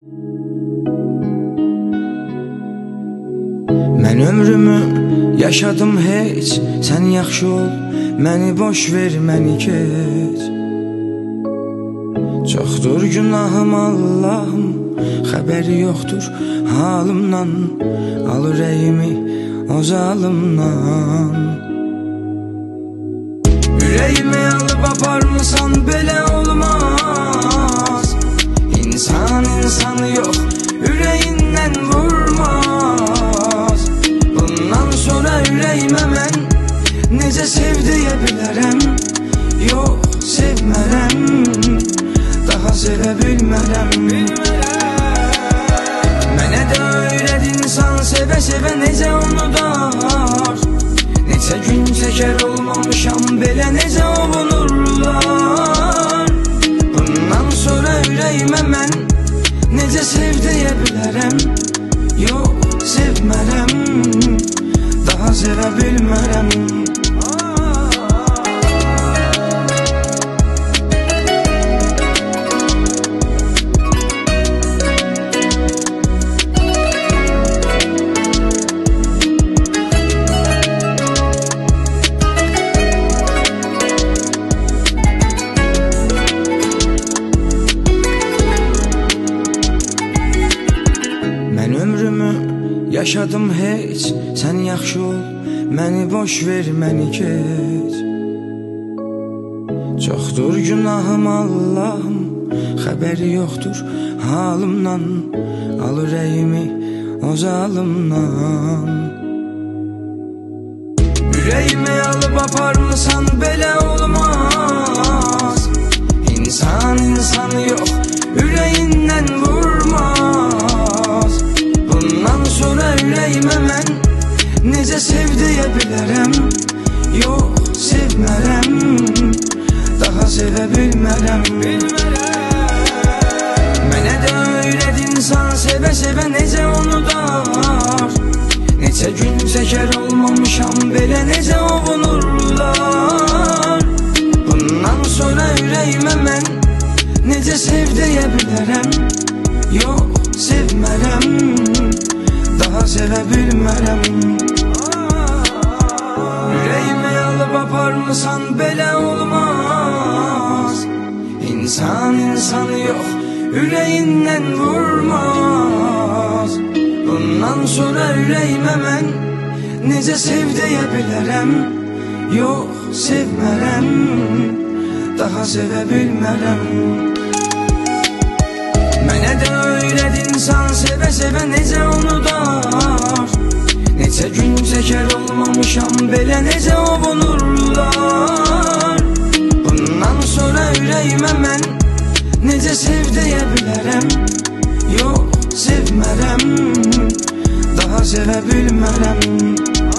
Mən ömrümü yaşadım heç, sən yaxşı ol, məni boş ver, məni keç. Çoxdur günahım Allahım, xəbəri yoxdur halımdan, al ürəyimi o zalımdan. Ürəyimi alıb aparmısan, belə olmaz. İnsan insanı yox, ürəyindən vurmaz. Bundan sonra ürəyimə mən necə sev deyə bilərəm? Yox, sevmərəm, daha sevə bilmərəm. Mənə də öyrədinsən, sevə-sevə necə unudar. Neçə gün çəkər olmamışam, belə necə ovunurlar. Bundan sonra ürəyimə mən necə sev deyə bilərəm? Yox, sevmərəm, daha sevə bilmərəm. Mən ömrümü yaşadım heç, sən yaxşı ol, məni boş ver, məni keç. Çoxdur günahım Allahım, xəbəri yoxdur halımdan, al ürəyimi o zalımdan. Ürəyimi alıb aparmısan, belə olmaz. İnsan insanı yox, ürəyindən vurmaz. Bundan sonra ürəyimə mən necə sev deyə bilərəm? Yox, sevmərəm, daha sevə bilmərəm. Mənə də öyrədinsən, sevə-sevə necə unudar. Neçə gün çəkər olmamışam, belə necə ovunurlar. Bundan sonra ürəyimə mən necə sev deyə bilərəm? Yox, sevmərəm, daha sevə bilmərəm. Ürəyimi alıb aparmısan, belə olmaz. İnsan insanı yox, ürəyindən vurmaz. Bundan sonra ürəyimə mən necə sev deyə bilərəm? Yox, sevmərəm, daha sevə bilmərəm. Mənə də öyrədinsən, sevə-sevə necə unudar. Neçə gün çəkər olmamışam, belə necə ovunurlar. Bundan sonra ürəyimə mən necə sev deyə bilərəm? Yox, sevmərəm, daha sevə bilmərəm.